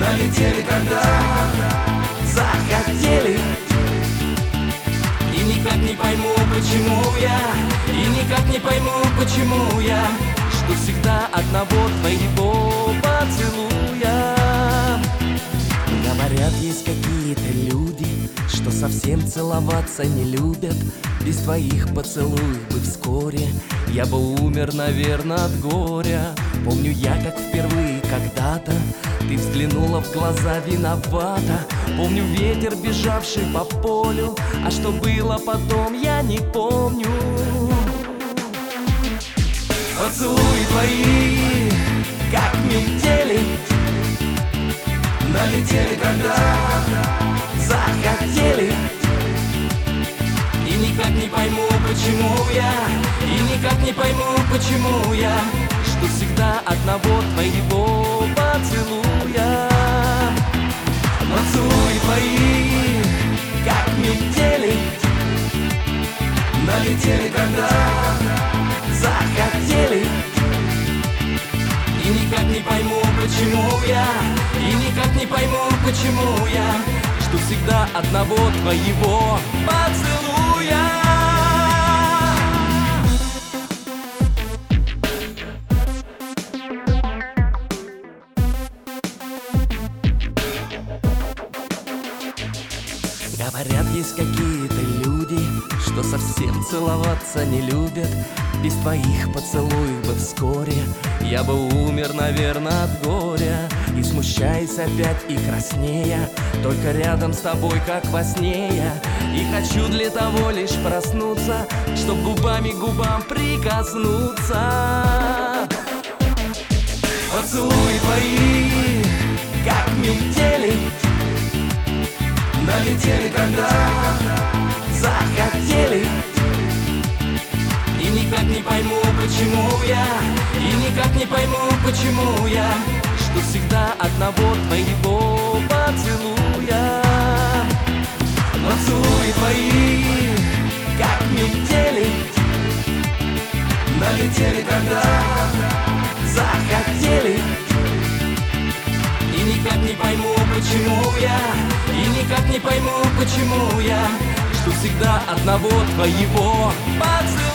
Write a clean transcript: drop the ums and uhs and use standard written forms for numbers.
налетели, когда захотели. И никак не пойму, почему я, и никак не пойму, почему я жду всегда одного твоего поцелуя. Говорят, есть какие-то люди, что совсем целоваться не любят. Без твоих поцелуев бы вскоре я бы умер, наверное, от горя. Помню я, как впервые когда-то ты взглянула в глаза виновата. Помню ветер, бежавший по полю, а что было потом, я не помню. Поцелуи твои, как метели, налетели, когда захотели. И никак не пойму, почему я, и никак не пойму, почему я жду всегда одного твоего поцелуя. Поцелуи твои, как метели, налетели, когда захотели. И никак не пойму, почему я, и никак не пойму, почему я жду всегда одного твоего поцелуя. Говорят, есть какие-то люди, что совсем целоваться не любят. Без твоих поцелуев бы вскоре я бы умер, наверное, от горя. И смущаясь опять и краснея, только рядом с тобой, как во сне я. И хочу для того лишь проснуться, чтоб губами к губам прикоснуться. Поцелуи твои, как метели, налетели, когда захотели. И никак не пойму, почему я, и никак не пойму, почему я жду всегда одного твоего поцелуя. Поцелуи твои, как метели, налетели, когда захотели. И никак не пойму, почему я, и никак не пойму, почему я жду всегда одного твоего поцелуя.